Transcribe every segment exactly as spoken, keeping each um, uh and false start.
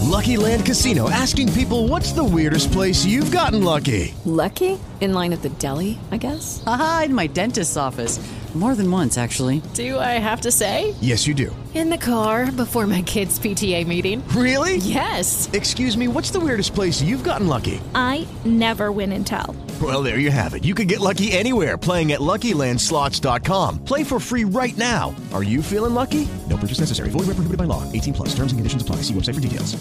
Lucky Land Casino, asking people, what's the weirdest place you've gotten lucky? Lucky? In line at the deli, I guess? Aha, in my dentist's office. More than once, actually. Do I have to say? Yes, you do. In the car before my kids' P T A meeting. Really? Yes. Excuse me, what's the weirdest place you've gotten lucky? I never win and tell. Well, there you have it. You can get lucky anywhere, playing at Lucky Land Slots dot com. Play for free right now. Are you feeling lucky? No purchase necessary. Void where prohibited by law. eighteen plus. Terms and conditions apply. See website for details.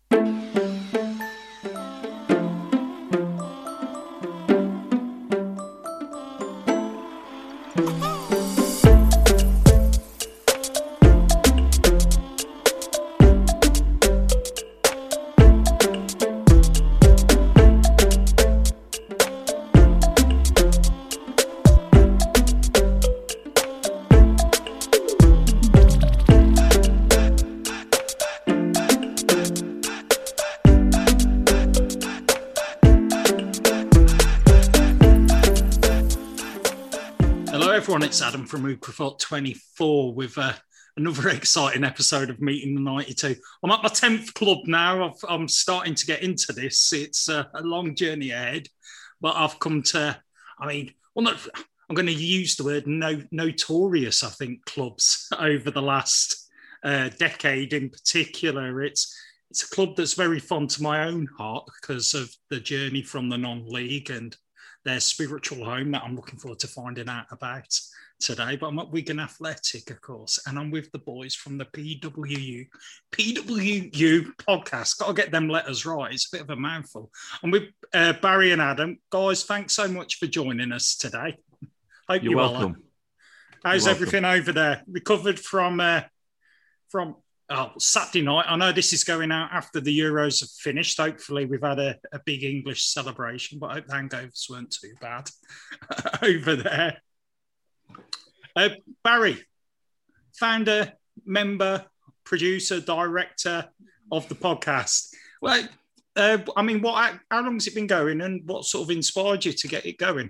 It's Adam from Ukrafort twenty-four with uh, another exciting episode of Meeting the ninety-two. I'm at my tenth club now. I've, I'm starting to get into this. It's uh, a long journey ahead, but I've come to, I mean, well, not, I'm going to use the word no, notorious, I think, clubs over the last uh, decade in particular. It's, it's a club that's very fond to my own heart because of the journey from the non-league and their spiritual home that I'm looking forward to finding out about today. But I'm at Wigan Athletic, of course, and I'm with the boys from the P W U P W U podcast. Got to get them letters right. It's a bit of a mouthful. I'm with uh, Barry and Adam. Guys, thanks so much for joining us today. Hope You're you welcome. Are. How's You're everything welcome. Over there? Recovered from uh, from oh, Saturday night. I know this is going out after the Euros have finished. Hopefully we've had a, a big English celebration, but I hope the hangovers weren't too bad over there. Uh, Barry, founder, member, producer, director of the podcast. Well, uh, I mean, what? How long has it been going, and what sort of inspired you to get it going?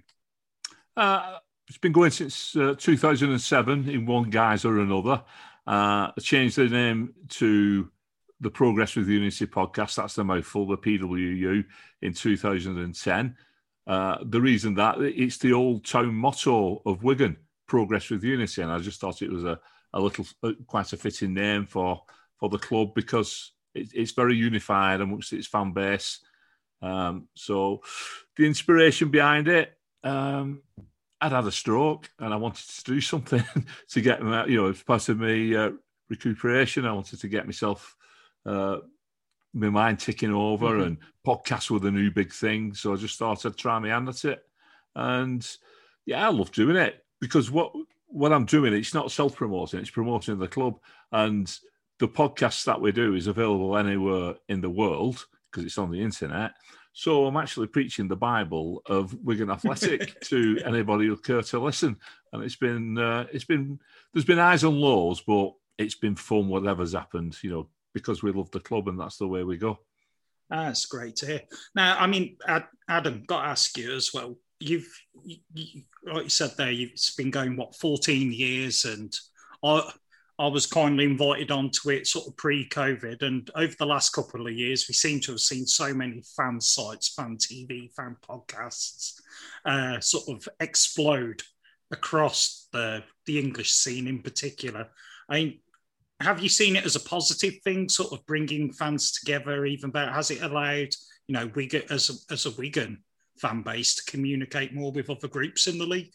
Uh, it's been going since uh, two thousand seven in one guise or another. Uh, I changed the name to the Progress with Unity podcast. That's the mouthful, the P W U, in two thousand ten. Uh, the reason that it's the old town motto of Wigan, Progress with Unity, and I just thought it was a, a little, quite a fitting name for, for the club because it, it's very unified amongst its fan base. Um, so the inspiration behind it, um, I'd had a stroke and I wanted to do something to get me out, you know, as part of my uh, recuperation. I wanted to get myself, uh, my mind ticking over, mm-hmm. and podcasts were the new big thing. So I just thought I'd try my hand at it. And yeah, I love doing it because what, what I'm doing, it's not self-promoting, it's promoting the club. And the podcast that we do is available anywhere in the world because it's on the internet. So I'm actually preaching the Bible of Wigan Athletic to anybody who care to listen. And it's been, uh, it's been, there's been highs and lows, but it's been fun, whatever's happened, you know, because we love the club and that's the way we go. That's great to hear. Now, I mean, Adam, got to ask you as well. You've, you, you, like you said there, you've, it's been going, what, fourteen years, and I, I was kindly invited onto it sort of pre-COVID, and over the last couple of years, we seem to have seen so many fan sites, fan T V, fan podcasts uh, sort of explode across the, the English scene in particular. I mean, have you seen it as a positive thing, sort of bringing fans together even better? Has it allowed, you know, Wigan, as a, as a Wigan fan base to communicate more with other groups in the league?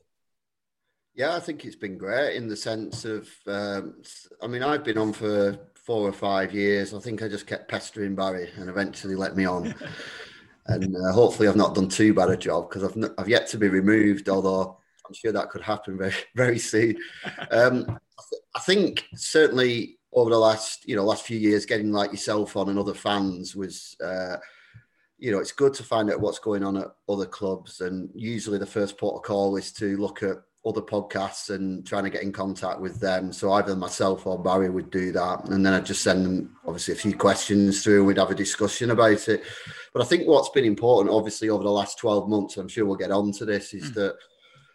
Yeah, I think it's been great in the sense of, um, I mean, I've been on for four or five years. I think I just kept pestering Barry and eventually let me on. and uh, hopefully I've not done too bad a job because I've, I've yet to be removed, although I'm sure that could happen very, very soon. Um, I think certainly over the last, you know, last few years, getting like yourself on and other fans was, uh, you know, it's good to find out what's going on at other clubs. And usually the first port of call is to look at other podcasts and trying to get in contact with them. So either myself or Barry would do that. And then I'd just send them, obviously, a few questions through and we'd have a discussion about it. But I think what's been important, obviously, over the last twelve months, I'm sure we'll get on to this, is mm. that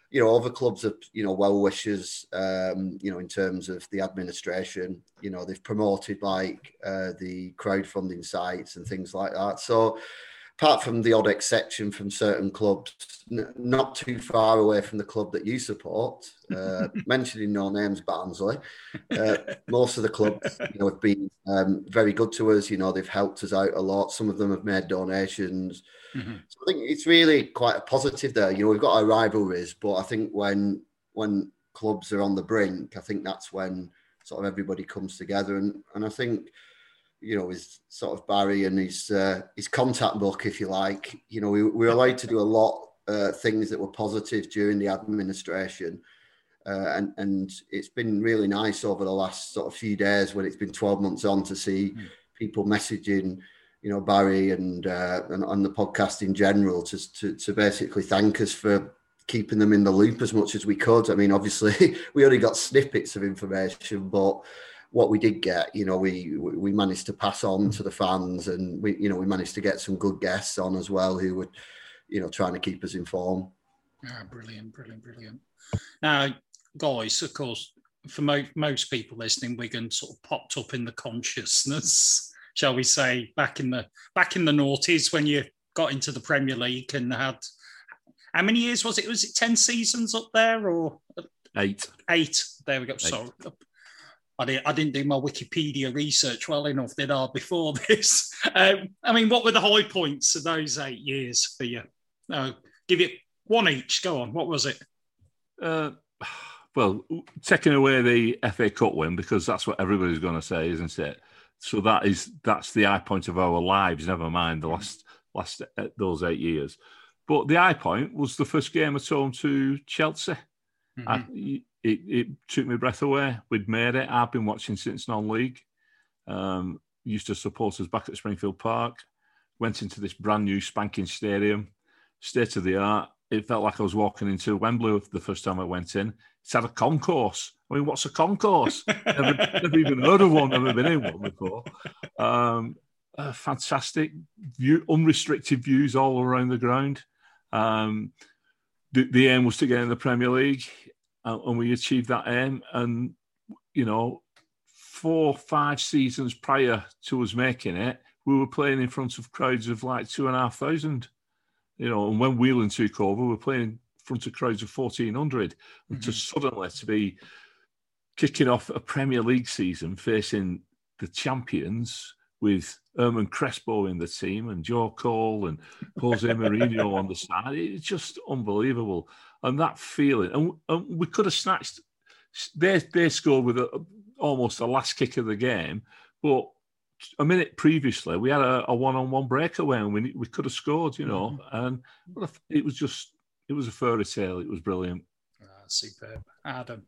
you know, other clubs are, you know, well wishers, um, you know, in terms of the administration. You know, they've promoted like uh, the crowdfunding sites and things like that. So apart from the odd exception from certain clubs, n- not too far away from the club that you support, uh, mentioning no names, Barnsley, uh, most of the clubs, you know, have been um, very good to us. You know, they've helped us out a lot. Some of them have made donations. Mm-hmm. So I think it's really quite a positive there. You know, we've got our rivalries, but I think when when clubs are on the brink, I think that's when sort of everybody comes together. And and I think, you know, his sort of Barry and his uh, his contact book, if you like, you know, we, we were allowed to do a lot uh, things that were positive during the administration. Uh, and, and it's been really nice over the last sort of few days when it's been twelve months on to see mm. people messaging, you know, Barry and, uh, and on the podcast in general to, to to basically thank us for keeping them in the loop as much as we could. I mean, obviously, we only got snippets of information, but what we did get, you know, we we managed to pass on to the fans, and we, you know, we managed to get some good guests on as well who were, you know, trying to keep us informed. Ah, brilliant, brilliant, brilliant. Now, guys, of course, for mo- most people listening, Wigan sort of popped up in the consciousness, shall we say, back in the back in the noughties when you got into the Premier League and had, how many years was it? Was it ten seasons up there or eight? Eight. There we go. Eight. Sorry. I didn't, I didn't do my Wikipedia research well enough, did I, before this? Um, I mean, what were the high points of those eight years for you? No, give it one each. Go on. What was it? Uh, well, taking away the F A Cup win, because that's what everybody's going to say, isn't it? So that is that's the high point of our lives. Never mind the last last uh, those eight years. But the high point was the first game at home to Chelsea. Mm-hmm. I, It, it took my breath away. We'd made it. I've been watching since non-league. Um, used to support us back at Springfield Park. Went into this brand new spanking stadium, state of the art. It felt like I was walking into Wembley the first time I went in. It's had a concourse. I mean, what's a concourse? never, never even heard of one. Never been in one before. Um, uh, fantastic view, unrestricted views all around the ground. Um, the, the aim was to get in the Premier League. And we achieved that aim. And, you know, four, five seasons prior to us making it, we were playing in front of crowds of like two and a half thousand. You know, and when Whelan took over, we were playing in front of crowds of fourteen hundred. Mm-hmm. And to suddenly to be kicking off a Premier League season facing the champions with Herman Crespo in the team and Joe Cole and Jose Mourinho on the side, it's just unbelievable. And that feeling, and, and we could have snatched. They they scored with a, almost the last kick of the game, but a minute previously we had a, a one-on-one breakaway, and we we could have scored, you know. Mm-hmm. And it was just, it was a fairy tale. It was brilliant. Ah, superb, Adam.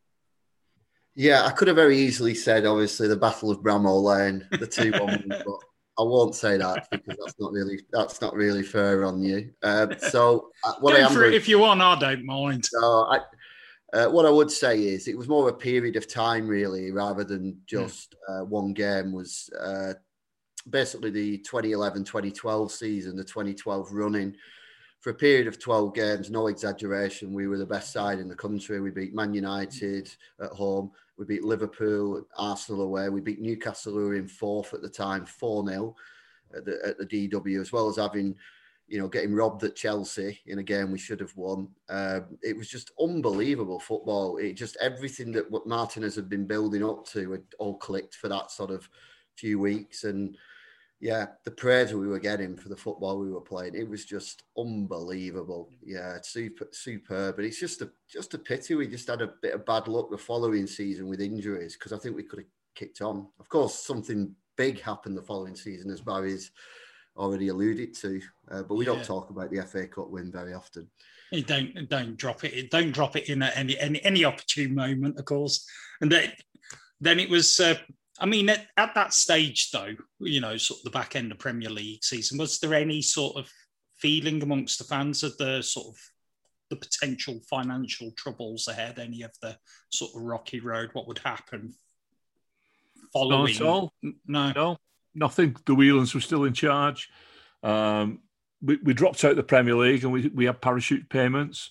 Yeah, I could have very easily said, obviously, the Battle of Bramall Lane, the two one, but I won't say that because that's not really that's not really fair on you. Um, so uh, what Go I am for it if you want, I don't mind. So I, uh, what I would say is it was more a period of time, really, rather than just mm. uh, one game. Was uh, basically the twenty eleven twenty twelve season, the twenty twelve running. For a period of twelve games, no exaggeration, we were the best side in the country. We beat Man United at home. We beat Liverpool, Arsenal away. We beat Newcastle, who were in fourth at the time, four nil at the, at the D W, as well as having, you know, getting robbed at Chelsea in a game we should have won. Uh, it was just unbelievable football. It just, everything that what Martinez had been building up to had all clicked for that sort of few weeks. And yeah, the praise we were getting for the football we were playing, it was just unbelievable. Yeah, it's super, superb. But it's just a just a pity we just had a bit of bad luck the following season with injuries, because I think we could have kicked on. Of course, something big happened the following season, as Barry's already alluded to. Uh, but we yeah. don't talk about the F A Cup win very often. You don't don't drop it. Don't drop it in at any any any opportune moment, of course. And then then it was. Uh, I mean, at, at that stage, though, you know, sort of the back end of Premier League season, was there any sort of feeling amongst the fans of the sort of the potential financial troubles ahead? Any of the sort of rocky road? What would happen following? Not at all. No, no, nothing. The Whelans were still in charge. Um, we, we dropped out of the Premier League, and we we had parachute payments.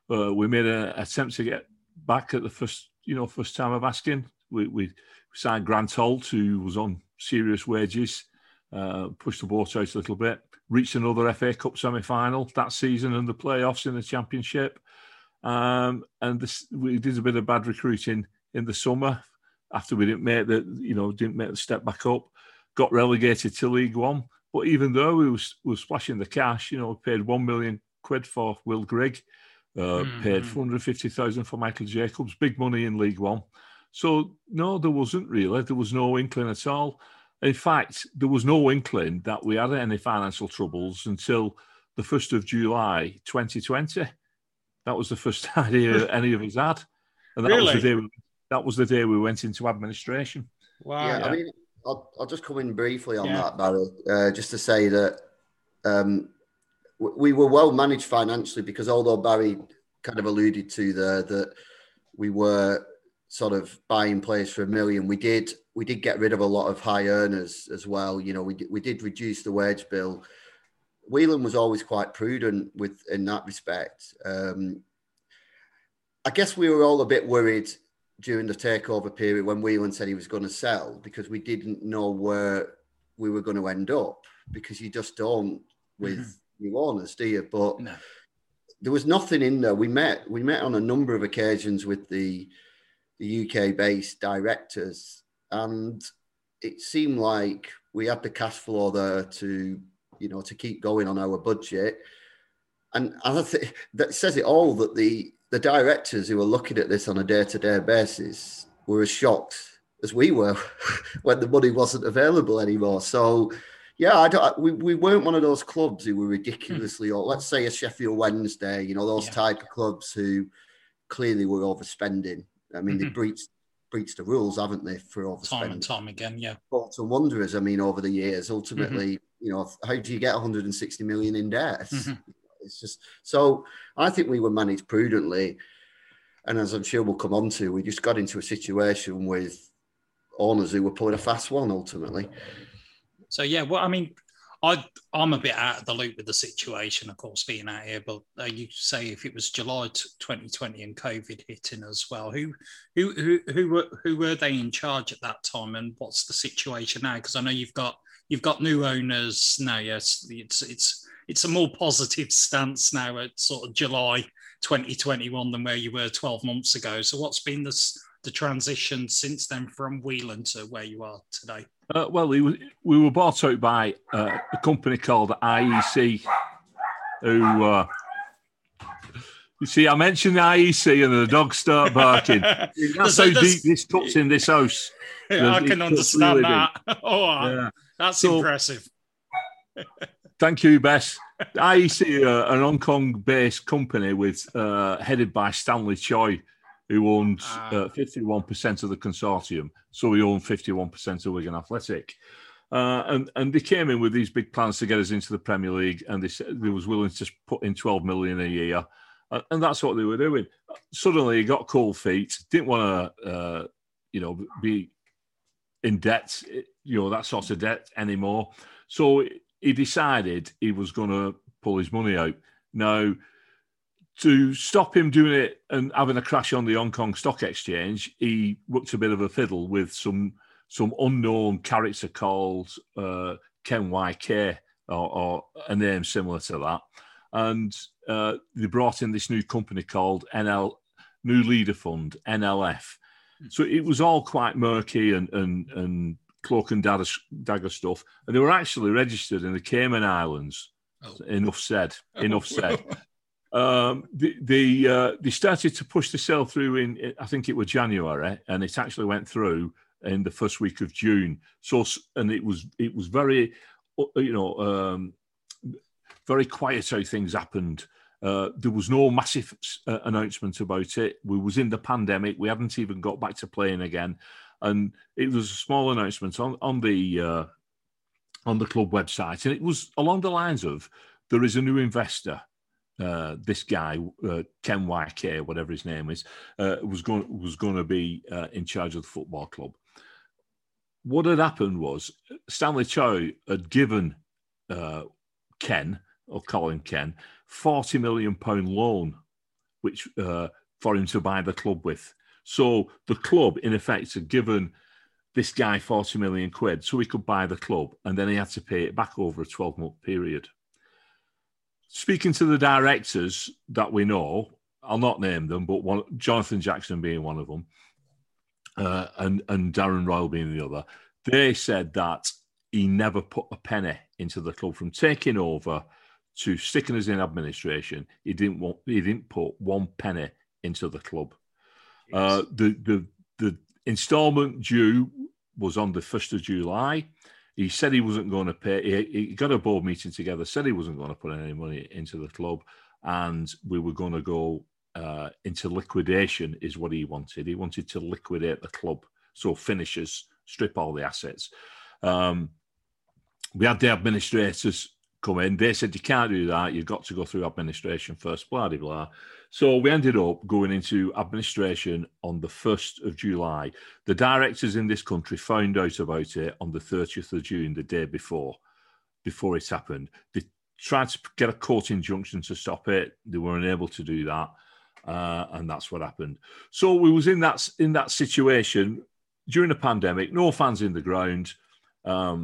Uh, we made an attempt to get back at the first, you know, first time of asking. We, we signed Grant Holt, who was on serious wages, uh, pushed the boat out a little bit, reached another F A Cup semi-final that season and the playoffs in the Championship. Um, and this, we did a bit of bad recruiting in the summer after we didn't make the, you know, didn't make the step back up. Got relegated to League One. But even though we was, we were splashing the cash, you know, we paid one million quid for Will Grigg, uh, mm-hmm. paid four hundred fifty thousand for Michael Jacobs, big money in League One. So, no, there wasn't really. There was no inkling at all. In fact, there was no inkling that we had any financial troubles until the first of July twenty twenty. That was the first idea any of us had. And that, really? was the day we, that was the day we went into administration. Wow. Yeah, yeah. I mean, I'll, I'll just come in briefly on yeah. that, Barry, uh, just to say that um, we were well managed financially, because although Barry kind of alluded to there that we were sort of buying players for a million, we did we did get rid of a lot of high earners as well. You know, we did, we did reduce the wage bill. Whelan was always quite prudent with in that respect. Um, I guess we were all a bit worried during the takeover period when Whelan said he was going to sell, because we didn't know where we were going to end up, because you just don't with mm-hmm. new owners, do you? But no. There was nothing in there. We met we met on a number of occasions with the the U K-based directors, and it seemed like we had the cash flow there to, you know, to keep going on our budget. And I think that says it all, that the the directors who were looking at this on a day-to-day basis were as shocked as we were when the money wasn't available anymore. So, yeah, I don't, we, we weren't one of those clubs who were ridiculously, mm. or let's say a Sheffield Wednesday, you know, those yeah. type of clubs who clearly were overspending. I mean, mm-hmm. they breached breached the rules, haven't they, for overspending? Time and time again, yeah. Bolton Wanderers, I mean, over the years, ultimately, mm-hmm. you know, how do you get one hundred sixty million in debt? Mm-hmm. It's just, so I think we were managed prudently. And as I'm sure we'll come on to, we just got into a situation with owners who were pulling a fast one ultimately. So, yeah, well, I mean, I, I'm a bit out of the loop with the situation, of course, being out here. But uh, you say if it was July twenty twenty and COVID hitting as well, who, who, who, who were who were they in charge at that time, and what's the situation now? Because I know you've got you've got new owners now. Yes, it's it's it's a more positive stance now at sort of July twenty twenty-one than where you were twelve months ago. So, what's been the the transition since then from Whelan to where you are today? Uh, well, we were, we were bought out by uh, a company called I E C, who, uh, you see, I mentioned the I E C and the dogs start barking. That's how deep this cuts in this house. Yeah, I can understand really that. Oh, yeah. That's so impressive. Thank you, Bess. I E C, uh, an Hong Kong-based company with uh, headed by Stanley Choi, who owns uh, fifty-one percent of the consortium. So we own fifty-one percent of Wigan Athletic. Uh, and, and they came in with these big plans to get us into the Premier League, and they, said they was willing to put in twelve million a year. And, and that's what they were doing. Suddenly he got cold feet, didn't want to, uh, you know, be in debt, you know, that sort of debt anymore. So he decided he was going to pull his money out. Now, to stop him doing it and having a crash on the Hong Kong Stock Exchange, he worked a bit of a fiddle with some some unknown character called uh, Ken Y K, or, or a name similar to that. And uh, they brought in this new company called N L, New Leader Fund, N L F. So it was all quite murky and and, and cloak and dagger, dagger stuff. And they were actually registered in the Cayman Islands. Oh. Enough said. Enough said. Um, the, the uh, they started to push the sale through in, I think it was January, and it actually went through in the first week of June. So, and it was it was very, you know, um, very quiet how things happened. Uh, there was no massive uh, announcement about it. We was in the pandemic. We hadn't even got back to playing again, and it was a small announcement on on the uh, on the club website, and it was along the lines of, there is a new investor. Uh, this guy, uh, Ken Y K, whatever his name is, uh, was going was going to be uh, in charge of the football club. What had happened was Stanley Chow had given uh, Ken, or call him Ken, forty million pound loan which uh, for him to buy the club with. So the club, in effect, had given this guy forty million quid so he could buy the club, and then he had to pay it back over a twelve-month period. Speaking to the directors that we know, I'll not name them, but one, Jonathan Jackson being one of them, uh, and, and Darren Royal being the other, they said that he never put a penny into the club. From taking over to sticking us in administration, he didn't want, he didn't put one penny into the club. Uh, the the the instalment due was on the first of July. He said he wasn't going to pay. He, he got a board meeting together, said he wasn't going to put any money into the club, and we were going to go uh, into liquidation, is what he wanted. He wanted to liquidate the club, so finishers, strip all the assets. Um, we had the administrators come in. They said, you can't do that. You've got to go through administration first, blah, blah, blah. So we ended up going into administration on the first of July. The directors in this country found out about it on the thirtieth of June, the day before, before it happened. They tried to get a court injunction to stop it. They were unable to do that. Uh, and that's what happened. So we was in that, in that situation during the pandemic, no fans in the ground. Um,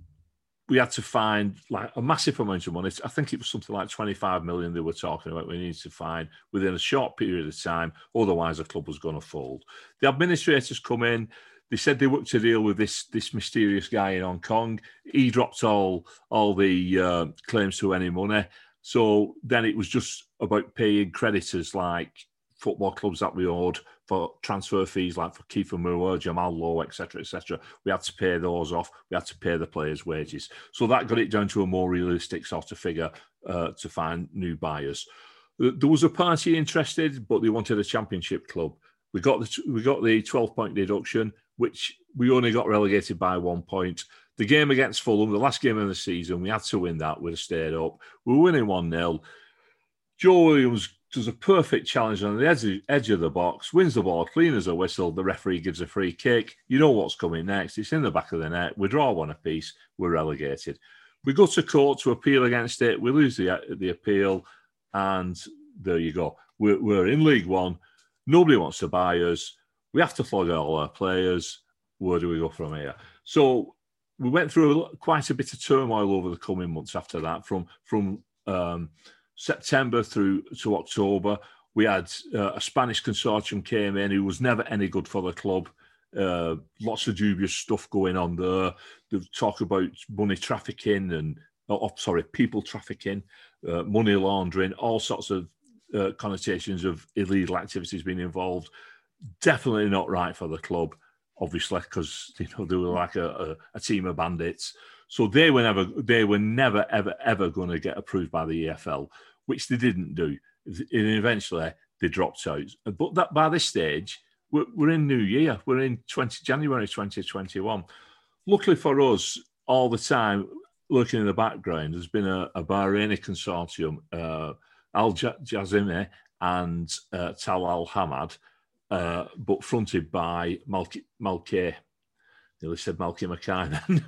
we had to find like a massive amount of money. I think it was something like twenty-five million they were talking about we needed to find within a short period of time. Otherwise, the club was going to fold. The administrators come in. They said they worked to deal with this, this mysterious guy in Hong Kong. He dropped all, all the uh, claims to any money. So then it was just about paying creditors like football clubs that we owed for transfer fees, like for Kiefer Moore, Jamal Lowe, et cetera, et cetera. We had to pay those off. We had to pay the players' wages. So that got it down to a more realistic sort of figure uh, to find new buyers. There was a party interested, but they wanted a championship club. We got the we got the twelve-point deduction, which we only got relegated by one point. The game against Fulham, the last game of the season, we had to win that. We'd have stayed up. We were winning one nil. Joe Williams does a perfect challenge on the edge, edge of the box, wins the ball, clean as a whistle. The referee gives a free kick. You know what's coming next. It's in the back of the net. We draw one apiece. We're relegated. We go to court to appeal against it. We lose the, the appeal. And there you go. We're, we're in League One. Nobody wants to buy us. We have to flog all our players. Where do we go from here? So we went through a, quite a bit of turmoil over the coming months after that, from, from um, September through to October. We had uh, a Spanish consortium came in who was never any good for the club. Uh, lots of dubious stuff going on there. They talk about money trafficking and, oh, sorry, people trafficking, uh, money laundering, all sorts of uh, connotations of illegal activities being involved. Definitely not right for the club, obviously, because you know they were like a, a, a team of bandits. So they were never, they were never, ever, ever going to get approved by the E F L, which they didn't do. And eventually, they dropped out. But that by this stage, we're, we're in New Year. We're in twenty, January twenty twenty-one. Luckily for us, all the time, looking in the background, there's been a, a Bahraini consortium, uh, Al Jazime and uh, Tal Al Hamad, uh, but fronted by Malky. Malky Nearly said Malky Mackay then,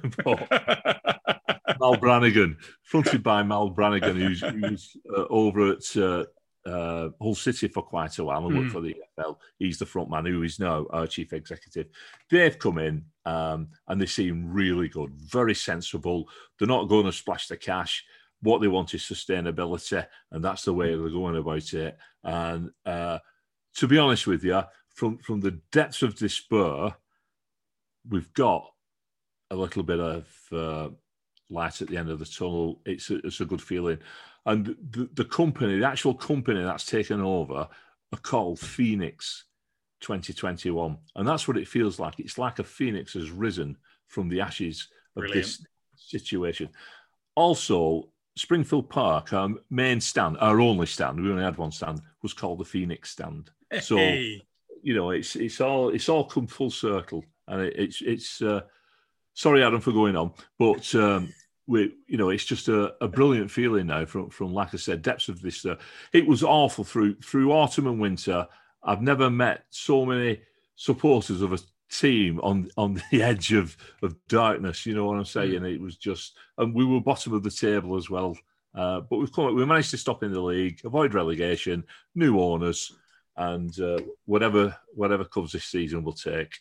but Mal Brannigan, fronted by Mal Brannigan, who's, who's uh, over at uh, uh, Hull City for quite a while and worked mm. for the E F L. He's the front man who is now our chief executive. They've come in um, and they seem really good, very sensible. They're not going to splash the cash. What they want is sustainability, and that's the way they're going about it. And uh, to be honest with you, from, from the depths of despair, we've got a little bit of uh, light at the end of the tunnel. It's a, it's a good feeling. And the, the company, the actual company that's taken over, are called Phoenix twenty twenty-one. And that's what it feels like. It's like a phoenix has risen from the ashes of Brilliant. This situation. Also, Springfield Park, our main stand, our only stand, we only had one stand, was called the Phoenix Stand. So, hey. you know, it's it's all it's all come full circle. And it, it's it's uh, sorry, Adam, for going on, but um, we you know it's just a, a brilliant feeling now from from like I said, depths of this. Uh, it was awful through through autumn and winter. I've never met so many supporters of a team on on the edge of, of darkness. You know what I'm saying? Mm. It was just, and we were bottom of the table as well Uh, but we've come, we managed to stop in the league, avoid relegation, new owners, and uh, whatever whatever comes this season, we'll take.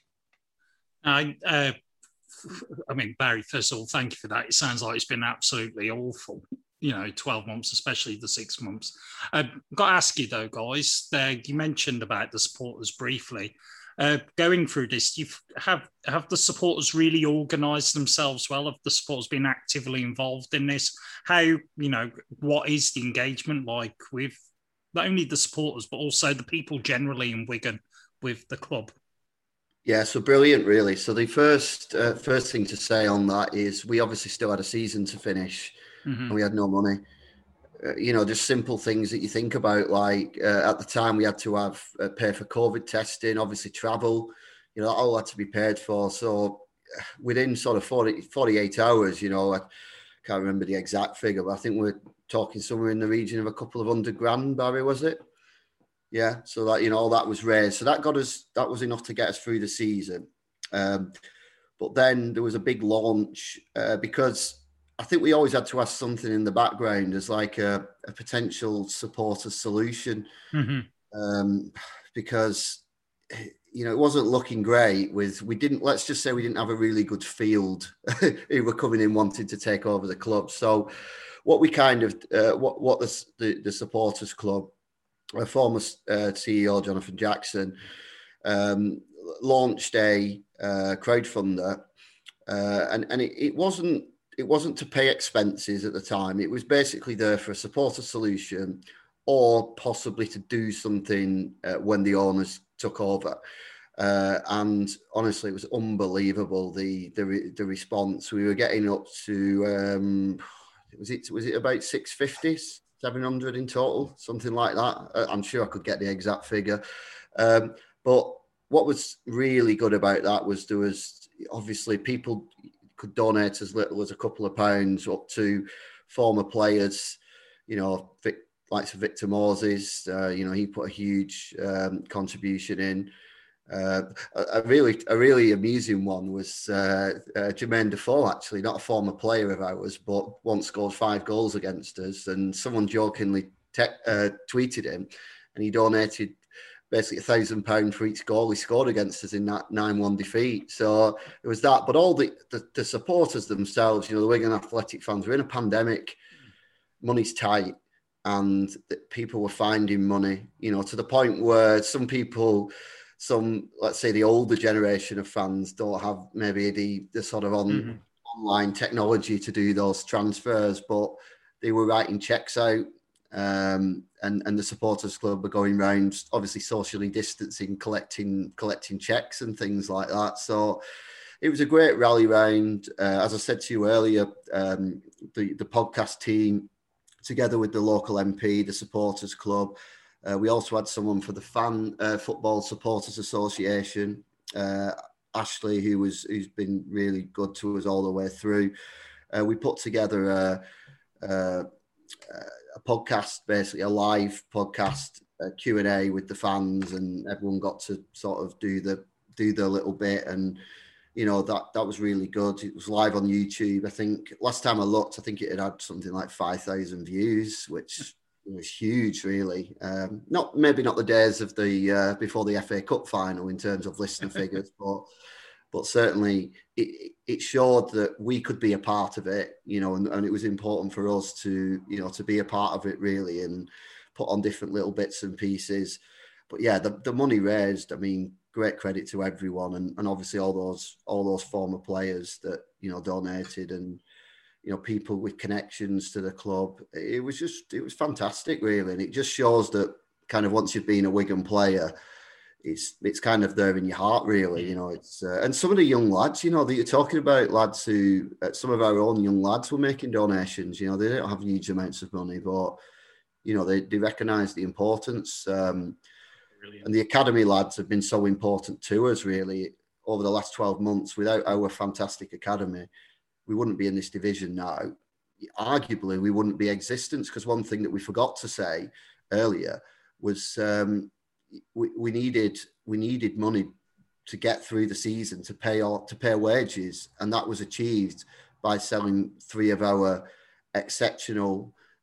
I, uh, I mean, Barry, first of all, thank you for that. It sounds like it's been absolutely awful. You know, twelve months, especially the six months. I've uh, got to ask you though, guys. Uh, you mentioned about the supporters briefly. Uh, going through this, you have have the supporters really organised themselves well? Have the supporters been actively involved in this? How, you know, what is the engagement like with not only the supporters but also the people generally in Wigan with the club? Yeah, so brilliant, really. So the first uh, first thing to say on that is we obviously still had a season to finish, mm-hmm. and we had no money. Uh, you know, just simple things that you think about, like uh, at the time we had to have uh, pay for COVID testing, obviously travel, you know, that all had to be paid for. So within sort of forty, forty-eight hours, you know, I can't remember the exact figure, but I think we're talking somewhere in the region of a couple of hundred grand, Barry, was it? Yeah. So that, you know, all that was raised. So that got us, that was enough to get us through the season. Um, but then there was a big launch uh, because I think we always had to ask something in the background as like a, a potential supporter solution, mm-hmm. um, because, you know, it wasn't looking great with, we didn't, let's just say we didn't have a really good field who were coming in wanting to take over the club. So what we kind of, uh, what, what the, the, the supporters club, a former uh, C E O, Jonathan Jackson, um, launched a uh, crowdfunder, uh, and, and it, it wasn't, It wasn't to pay expenses at the time. It was basically there for a supporter solution or possibly to do something uh, when the owners took over. Uh, and honestly, it was unbelievable, the, the the response. We were getting up to, um, was it was it about six fifty, seven hundred in total, something like that. I'm sure I could get the exact figure. Um, but what was really good about that was there was obviously people could donate as little as a couple of pounds up to former players, you know, Vic, like Victor Moses, uh, you know, he put a huge um, contribution in. Uh, a, a really, a really amusing one was uh, uh, Jermaine Defoe, actually, not a former player of ours, but once scored five goals against us. And someone jokingly te- uh, tweeted him, and he donated basically a thousand pound for each goal he scored against us in that nine one defeat. So it was that, but all the, the, the supporters themselves, you know, the Wigan Athletic fans, were in a pandemic, money's tight, and people were finding money, you know, to the point where some people, some, let's say the older generation of fans don't have maybe the, the sort of on, mm-hmm. online technology to do those transfers, but they were writing checks out. Um, and, and the supporters club were going around, obviously socially distancing, collecting collecting checks and things like that. So it was a great rally round. Uh, as I said to you earlier, um, the, the podcast team, together with the local M P, the supporters club, uh, we also had someone for the Fan uh, Football Supporters Association, uh, Ashley, who was who's been really good to us all the way through. Uh, we put together a, a, a podcast, basically a live podcast, a Q and A with the fans, and everyone got to sort of do the do their little bit. And you know, that that was really good. It was live on YouTube. I think last time I looked, I think it had had something like five thousand views, which was huge, really. Um, not maybe not the days of the uh, before the F A Cup final in terms of listener figures, but but certainly it, it showed that we could be a part of it, you know, and, and it was important for us to, you know, to be a part of it, really, and put on different little bits and pieces. But yeah, the, the money raised, I mean, great credit to everyone, and, and obviously all those all those former players that, you know, donated, and, you know, people with connections to the club. It was just, it was fantastic, really. And it just shows that kind of once you've been a Wigan player, it's it's kind of there in your heart, really. You know, it's uh, and some of the young lads, you know, that you're talking about, lads who, uh, some of our own young lads were making donations. You know, they don't have huge amounts of money, but, you know, they, they recognise the importance. Um, and the academy lads have been so important to us, really, over the last twelve months. Without our fantastic academy, we wouldn't be in this division now. Arguably, we wouldn't be existence, because one thing that we forgot to say earlier was um, we, we needed we needed money to get through the season, to pay our, to pay wages, and that was achieved by selling three of our exceptional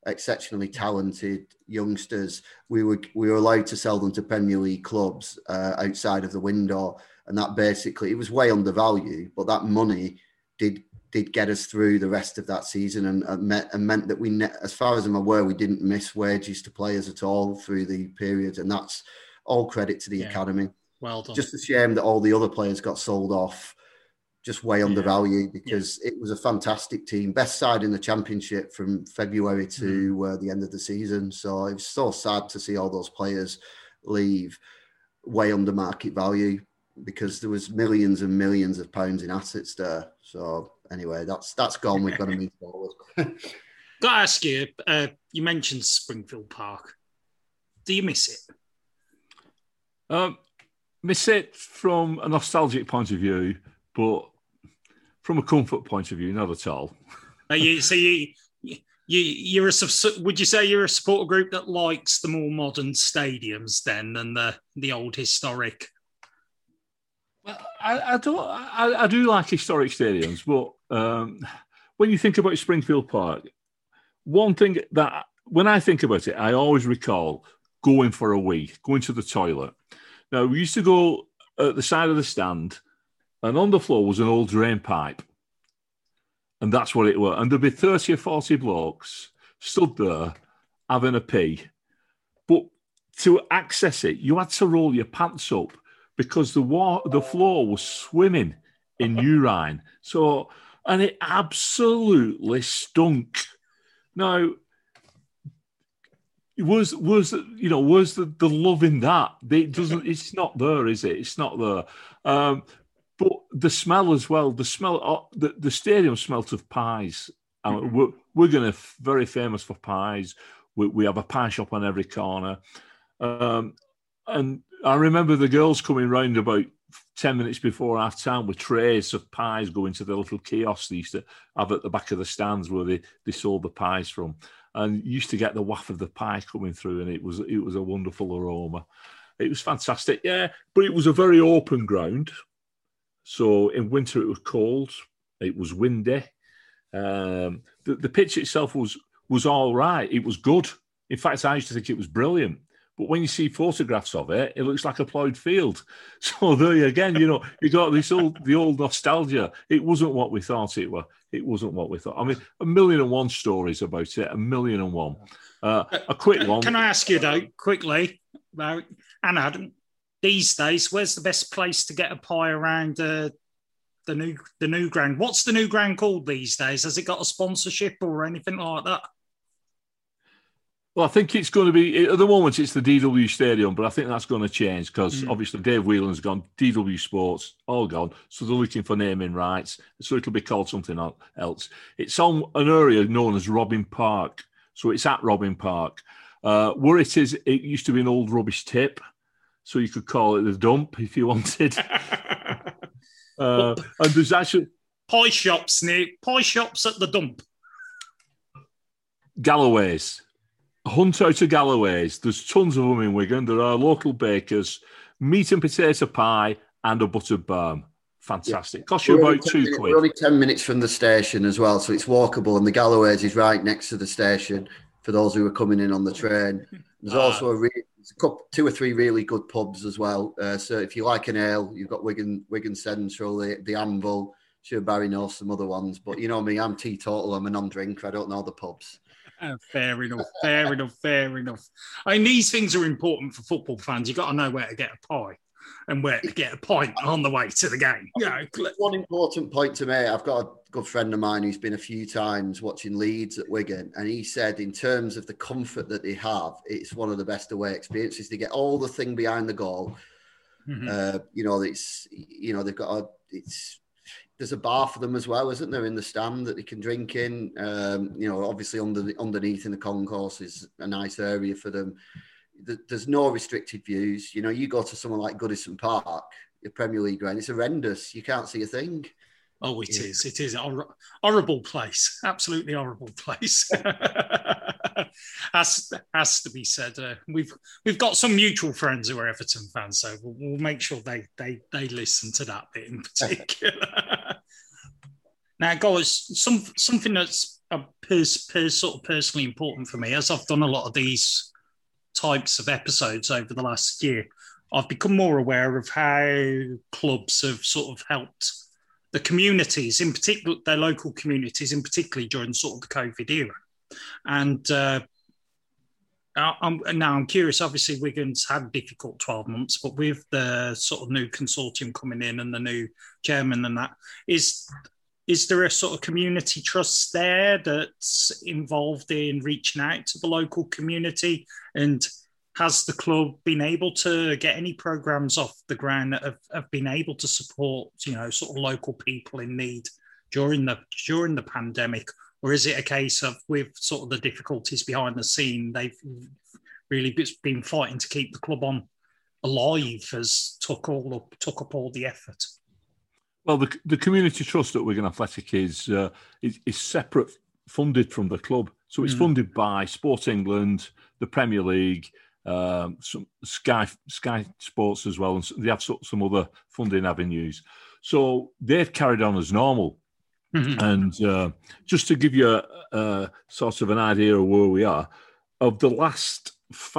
exceptionally talented youngsters, we were we were allowed to sell them to Premier League clubs uh, outside of the window, and that basically, it was way undervalued, but that money did did get us through the rest of that season, and, and, meant, and meant that we, ne- as far as I'm aware, we didn't miss wages to players at all through the period, and that's all credit to the yeah. academy. Well done. Just a shame that all the other players got sold off, just way undervalued, yeah. because yeah. it was a fantastic team, best side in the Championship from February to mm. uh, the end of the season. So it was so sad to see all those players leave way under market value, because there was millions and millions of pounds in assets there. So anyway, that's that's gone. We've got to move forward. Got to ask you, uh, you mentioned Springfield Park. Do you miss it? Um, miss it from a nostalgic point of view, but from a comfort point of view, not at all. Are you, so you, you, you're a, would you say you're a supporter group that likes the more modern stadiums then than the, the old historic? I, I do I, I do like historic stadiums, but um, when you think about Springfield Park, one thing that, when I think about it, I always recall going for a wee, going to the toilet. Now, we used to go at the side of the stand, and on the floor was an old drain pipe. And that's what it was. And there'd be thirty or forty blokes stood there having a pee. But to access it, you had to roll your pants up, because the wa- the floor was swimming in urine. So, and it absolutely stunk. Now, was was you know was the, the love in that? It doesn't. It's not there, is it? It's not there. Um, but the smell as well. The smell. Oh, the the stadium smelt of pies. And we're we're going to very famous for pies. We we have a pie shop on every corner. Um, and I remember the girls coming round about ten minutes before half time with trays of pies going to the little kiosks they used to have at the back of the stands where they, they sold the pies from. And you used to get the waft of the pie coming through, and it was it was a wonderful aroma. It was fantastic, yeah. But it was a very open ground. So in winter it was cold, it was windy. Um, the, the pitch itself was was all right. It was good. In fact, I used to think it was brilliant. But when you see photographs of it, it looks like a ploughed field. So there you again, you know, you got this old, the old nostalgia. It wasn't what we thought it was. It wasn't what we thought. I mean, a million and one stories about it. A million and one. Uh, a quick can, one. Can I ask you though, quickly about Anna? These days, where's the best place to get a pie around uh, the new the new ground? What's the new ground called these days? Has it got a sponsorship or anything like that? Well, I think it's going to be, at the moment, it's the D W Stadium, but I think that's going to change because mm. obviously Dave Whelan's gone, D W Sports, all gone. So they're looking for naming rights. So it'll be called something else. It's on an area known as Robin Park. So it's at Robin Park. Uh, where it is, it used to be an old rubbish tip. So you could call it the dump if you wanted. uh, and there's actually... Pie shops, Nick. Pie shops at the dump. Galloway's. Hunt out of Galloway's. There's tons of them in Wigan. There are local bakers, meat and potato pie, and a buttered berm. Fantastic. Yeah. Costs you we're about two minutes, quid. We're only ten minutes from the station as well, so it's walkable. And the Galloway's is right next to the station for those who are coming in on the train. There's uh, also a, re- a couple, two or three really good pubs as well. Uh, so if you like an ale, you've got Wigan, Wigan Central, the, the Anvil. Sure, Barry knows some other ones, but you know me, I'm teetotal. I'm a non-drinker. I don't know the pubs. Uh, fair enough, fair enough, fair enough. I mean, these things are important for football fans. You've got to know where to get a pie and where to get a pint on the way to the game. Yeah. One important point to make, I've got a good friend of mine who's been a few times watching Leeds at Wigan, and he said in terms of the comfort that they have, it's one of the best away experiences. They get all the thing behind the goal. Mm-hmm. Uh, you know, it's, you know, they've got a, it's, there's a bar for them as well, isn't there, in the stand that they can drink in? Um, you know, obviously under the, underneath in the concourse is a nice area for them. There's no restricted views. You know, you go to somewhere like Goodison Park, the Premier League ground, it's horrendous. You can't see a thing. Oh, it yeah. is. It is a hor- horrible place. Absolutely horrible place. has, has to be said. Uh, we've we've got some mutual friends who are Everton fans, so we'll, we'll make sure they, they, they listen to that bit in particular. Now, guys, some, something that's uh, pers- pers- sort of personally important for me, as I've done a lot of these types of episodes over the last year. I've become more aware of how clubs have sort of helped the communities, in particular their local communities, in particularly during sort of the COVID era. And uh, I'm, now I'm curious. Obviously, Wigan's had a difficult twelve months, but with the sort of new consortium coming in and the new chairman and that, is is there a sort of community trust there that's involved in reaching out to the local community? And has the club been able to get any programs off the ground that have, have been able to support, you know, sort of local people in need during the during the pandemic? Or is it a case of, with sort of the difficulties behind the scene, they've really been fighting to keep the club on alive, as took all up took up all the effort? Well, the the community trust at Wigan Athletic is uh, is, is separate, funded from the club, so it's mm. funded by Sport England, the Premier League, um, some Sky Sky Sports as well, and they have some other funding avenues. So they've carried on as normal. Mm-hmm. And uh, just to give you a, a sort of an idea of where we are, of the last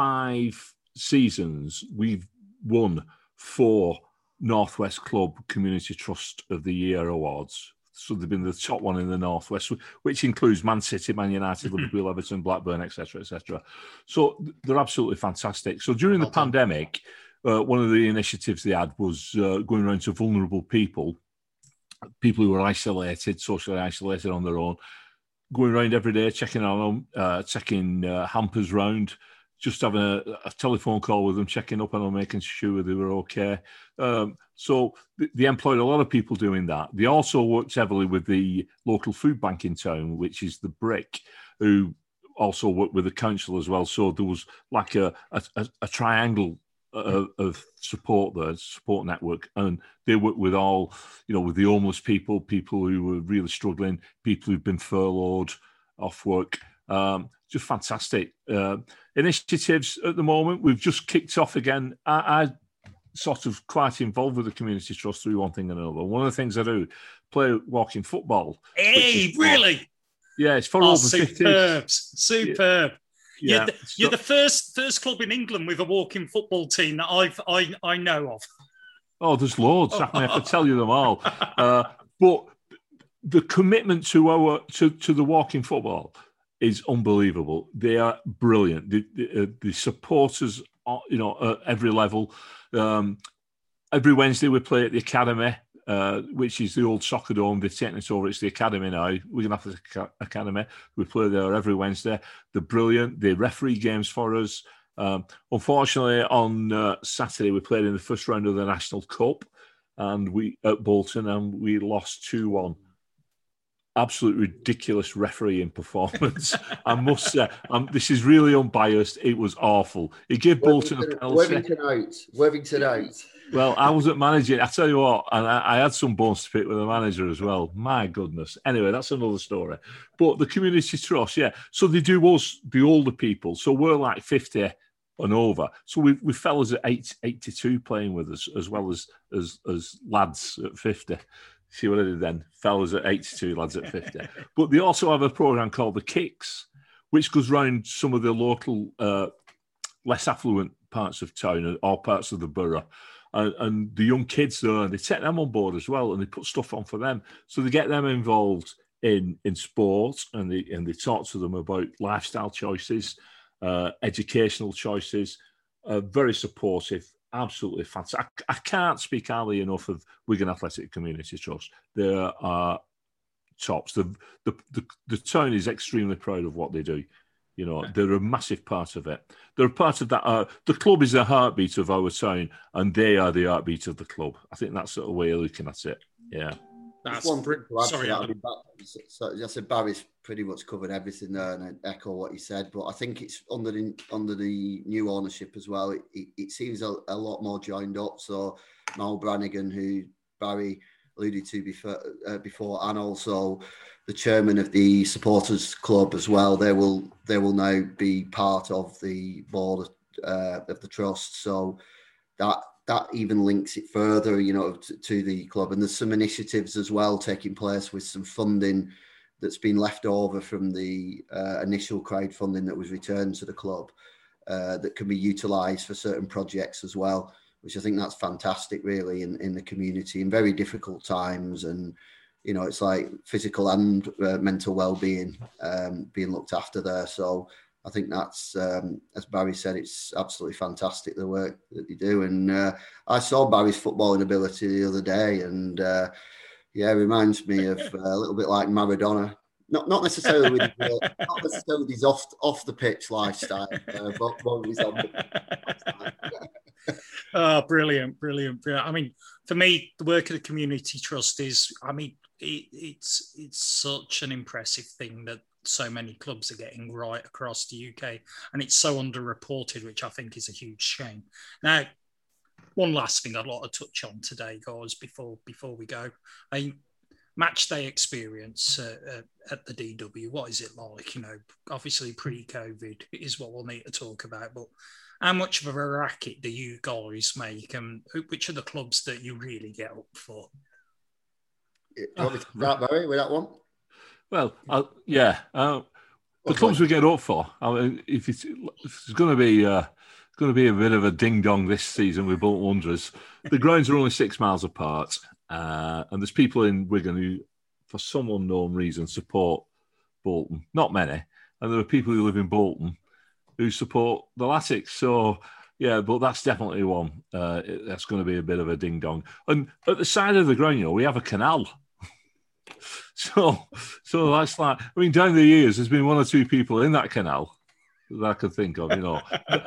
five seasons, we've won four Northwest Club Community Trust of the Year awards. So they've been the top one in the Northwest, which includes Man City, Man United, mm-hmm. Liverpool, Everton, Blackburn, et cetera, et cetera. So they're absolutely fantastic. So during the okay. pandemic, uh, one of the initiatives they had was uh, going around to vulnerable people, people who were isolated, socially isolated on their own, going around every day, checking on them, uh, checking uh, hampers round, just having a, a telephone call with them, checking up on them, making sure they were okay. Um, so they employed a lot of people doing that. They also worked heavily with the local food bank in town, which is the Brick, who also worked with the council as well. So there was like a, a, a triangle Of, of support there, support network, and they work with all, you know, with the homeless people, people who were really struggling, people who've been furloughed off work. Um, just fantastic uh, initiatives at the moment. We've just kicked off again. I, I sort of quite involved with the community trust through one thing and another. One of the things I do, play walking football. Hey, really? For, yeah, it's for oh, over superb, fifties. Superb. Yeah. You're, the, so, you're the first first club in England with a walking football team that I've I I know of. Oh, there's loads. I mean, I could tell you them all. Uh, but the commitment to our to, to the walking football is unbelievable. They are brilliant. The, the, the supporters, are, you know, at every level. Um, every Wednesday we play at the academy. Uh, which is the old soccer dome. They're taking it over. It's the academy now. Wigan Athletic Academy. We play there every Wednesday. They're brilliant. They referee games for us. Um, unfortunately, on uh, Saturday, we played in the first round of the National Cup and we at Bolton, and we lost two one. Absolute ridiculous refereeing performance. I must say, um, this is really unbiased. It was awful. He gave Bolton a penalty. Wevington out. Wevington out. Well, I wasn't managing. I tell you what, and I, I had some bones to pick with the manager as well. My goodness. Anyway, that's another story. But the community trust, yeah. So they do us, the older people. So we're like fifty and over. So we we fellas at eight, eighty-two playing with us, as well as as as lads at fifty. See what I did then? Fellas at eighty-two, lads at fifty. But they also have a program called the Kicks, which goes round some of the local, uh, less affluent parts of town or parts of the borough. And, and the young kids there, they take them on board as well, and they put stuff on for them. So they get them involved in in sports, and they and they talk to them about lifestyle choices, uh, educational choices. Uh, very supportive, absolutely fantastic. I, I can't speak highly enough of Wigan Athletic Community Trust. They are tops. The, the the the town is extremely proud of what they do. You know, they're a massive part of it. They're a part of that. Uh, the club is the heartbeat of our town, and they are the heartbeat of the club. I think that's sort of way of looking at it. Yeah. That's one thing to add. Sorry, to that. I mean, so I said Barry's pretty much covered everything there, and I echo what he said. But I think it's under the under the new ownership as well. It, it, it seems a, a lot more joined up. So Mal Brannigan, who Barry alluded to before, uh, before, and also the chairman of the supporters club as well. They will they will now be part of the board uh, of the trust. So that that even links it further, you know, to, to the club. And there's some initiatives as well taking place with some funding that's been left over from the uh, initial crowdfunding that was returned to the club uh, that can be utilised for certain projects as well, which I think that's fantastic, really, in, in the community in very difficult times. And, you know, it's like physical and uh, mental well-being um, being looked after there. So I think that's, um, as Barry said, it's absolutely fantastic, the work that they do. And uh, I saw Barry's footballing ability the other day, and uh, yeah, it reminds me of uh, a little bit like Maradona. Not not necessarily with his, uh, not necessarily with his off off the pitch lifestyle, uh, but what he's on the Oh, brilliant, brilliant, brilliant. I mean, for me, the work of the community trust is, I mean, it, it's it's such an impressive thing that so many clubs are getting right across the U K, and it's so underreported, which I think is a huge shame. Now, one last thing I'd like to touch on today, guys, before before we go. I mean, match day experience uh, uh, at the D W. What is it like? You know, obviously pre-COVID is what we'll need to talk about, but how much of a racket do you guys make, and which are the clubs that you really get up for? You want me to start, Barry, with that one? Well, uh, yeah, uh, the clubs we get up for. I mean, if it's, if it's going to be uh, going to be a bit of a ding dong this season with Bolton Wanderers, the grounds are only six miles apart, uh, and there's people in Wigan who, for some unknown reason, support Bolton. Not many, and there are people who live in Bolton who support the Latics. So, yeah, but that's definitely one. Uh, that's going to be a bit of a ding dong. And at the side of the ground, you know, we have a canal. So, so that's like, I mean, down the years, there's been one or two people in that canal that I could think of, you know.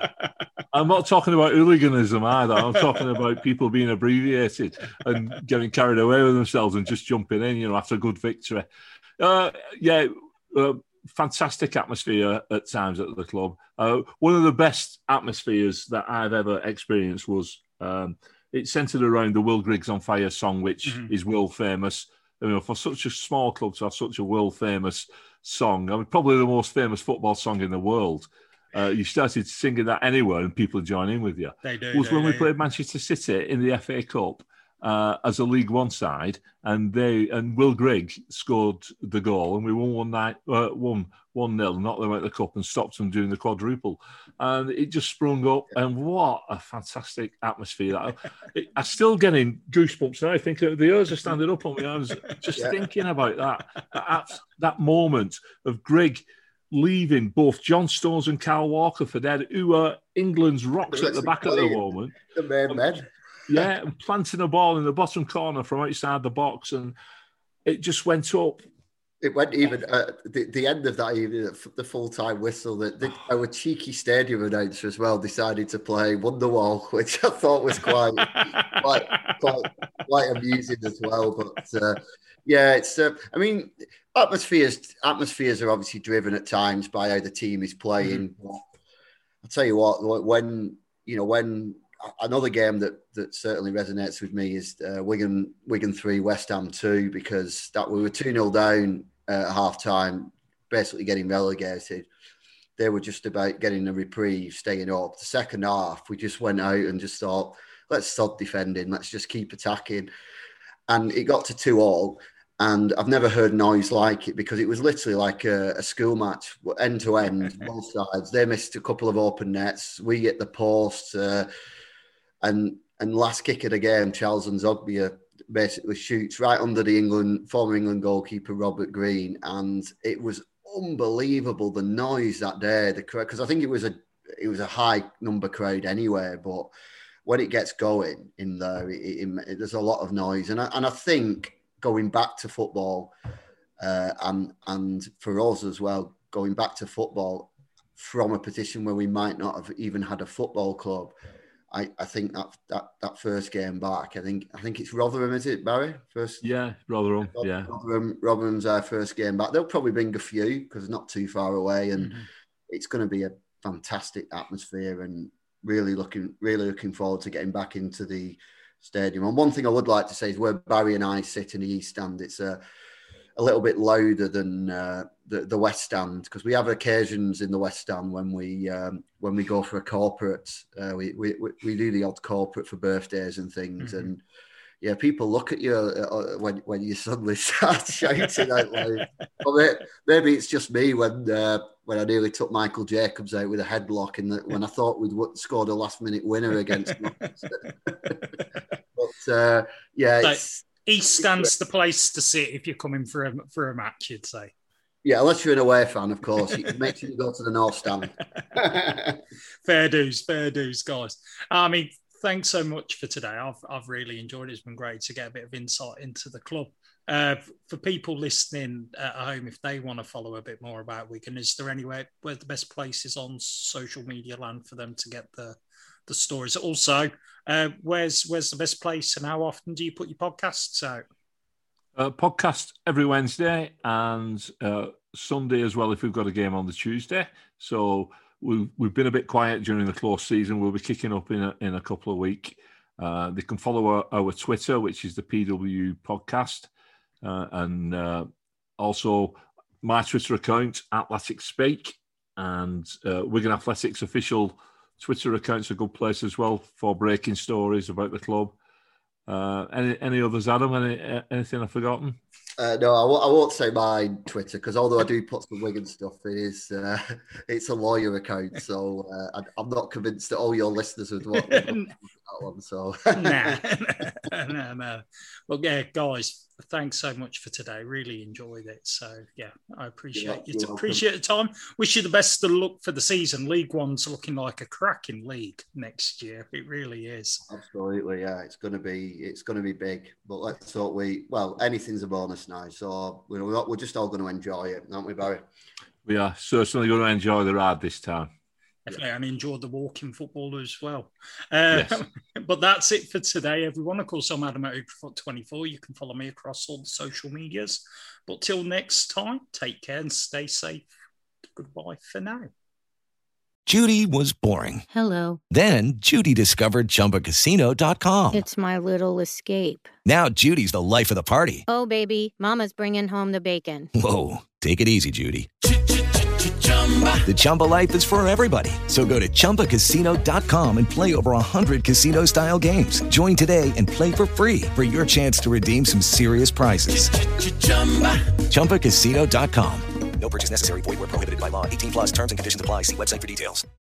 I'm not talking about hooliganism either. I'm talking about people being abbreviated and getting carried away with themselves and just jumping in, you know, after a good victory. Uh, yeah, uh, fantastic atmosphere at times at the club. Uh, one of the best atmospheres that I've ever experienced was, um, it centred around the Will Griggs on Fire song, which mm-hmm. is world famous. You know, for such a small club to have such a world famous song, I mean, probably the most famous football song in the world. Uh, you started singing that anywhere and people join in with you. They do. Was they when do. we played Manchester City in the F A Cup uh, as a League One side, and they and Will Grigg scored the goal, and we won one night, uh, one one nil, knocked them out of the cup and stopped them doing the quadruple, and it just sprung up. And what a fantastic atmosphere! That it, I'm still getting goosebumps now. I think the hairs are standing up on my arms just yeah. thinking about that that that moment of Grigg leaving both John Stones and Kyle Walker for dead, who are England's rocks at the back at the moment. The main men. Yeah, and planting a ball in the bottom corner from outside the box, and it just went up. It went even uh, the, the end of that evening, the full-time whistle. That the, our cheeky stadium announcer as well decided to play Wonderwall, which I thought was quite, quite, quite, quite amusing as well. But uh, yeah, it's. Uh, I mean, atmospheres atmospheres are obviously driven at times by how the team is playing. Mm-hmm. I'll tell you what, when you know when. Another game that, that certainly resonates with me is uh, Wigan Wigan three, West Ham two, because that we were two nil down uh, at half time, basically getting relegated. They were just about getting a reprieve, staying up. The second half, we just went out and just thought, let's stop defending, let's just keep attacking. And it got to two all. And I've never heard noise like it, because it was literally like a, a school match, end to end, both sides. They missed a couple of open nets. We hit the post. Uh, And and last kick of the game, Charles Nzogbia basically shoots right under the England former England goalkeeper Robert Green, and it was unbelievable the noise that day. The crowd, because I think it was a it was a high number crowd anyway, but when it gets going in there, it, it, it, there's a lot of noise, and I, and I think going back to football, uh, and and for us as well, going back to football from a position where we might not have even had a football club. I, I think that, that that first game back, I think I think it's Rotherham, is it, Barry? First, yeah, Rotherham, yeah. Rotherham, Rotherham's our first game back. They'll probably bring a few because it's not too far away, and mm-hmm. it's going to be a fantastic atmosphere. And really looking, really looking forward to getting back into the stadium. And one thing I would like to say is where Barry and I sit in the East Stand, it's a a little bit louder than uh, the the West Stand, because we have occasions in the West Stand when we um, when we go for a corporate, uh, we, we we do the odd corporate for birthdays and things, mm-hmm. and yeah, people look at you uh, when when you suddenly start shouting out loud. Well, maybe it's just me when uh, when I nearly took Michael Jacobs out with a headlock in the, when I thought we'd scored a last minute winner against. But uh, yeah, so it's, East stands the place to sit if you're coming for a for a match, you'd say. Yeah, unless you're an away fan, of course. You make sure you go to the North Stand. Fair dues, fair dues, guys. I mean, thanks so much for today. I've I've really enjoyed it. It's been great to get a bit of insight into the club. Uh, for people listening at home, if they want to follow a bit more about Wigan, is there anywhere where the best place is on social media land for them to get the the stories? Also, uh, where's where's the best place, and how often do you put your podcasts out? Uh, podcast every Wednesday and uh, Sunday as well if we've got a game on the Tuesday. So we've, we've been a bit quiet during the close season. We'll be kicking up in a, in a couple of weeks. Uh, they can follow our, our Twitter, which is the P W Podcast. Uh, and uh, also my Twitter account, Athletic Speak. And uh, Wigan Athletics official Twitter account's a good place as well for breaking stories about the club. Uh, any any others, Adam? Any anything I've forgotten? Uh, no, I, w- I won't say my Twitter because although I do put some Wigan stuff, it is uh, it's a lawyer account, so uh, I, I'm not convinced that all your listeners would want that one. So nah, no, no. Well, yeah, guys, thanks so much for today. Really enjoyed it. So yeah, I appreciate yeah, you. Appreciate the time. Wish you the best of luck for the season. League One's looking like a cracking league next year. It really is. Absolutely, yeah. It's gonna be it's gonna be big. But let's hope we well anything's a bonus now. So we're we're just all going to enjoy it, aren't we, Barry? We are certainly going to enjoy the ride this time. Definitely, and enjoy the walking football as well. Uh, yes. But that's it for today, everyone. Of course, I'm Adam at Hooperfoot twenty-four. You can follow me across all the social medias. But till next time, take care and stay safe. Goodbye for now. Judy was boring. Hello. Then Judy discovered Chumba Casino dot com. It's my little escape. Now Judy's the life of the party. Oh, baby, mama's bringing home the bacon. Whoa, take it easy, Judy. The Chumba life is for everybody. So go to Chumba Casino dot com and play over one hundred casino-style games. Join today and play for free for your chance to redeem some serious prizes. Chumba Casino dot com. No purchase necessary. Void where prohibited by law. eighteen plus terms and conditions apply. See website for details.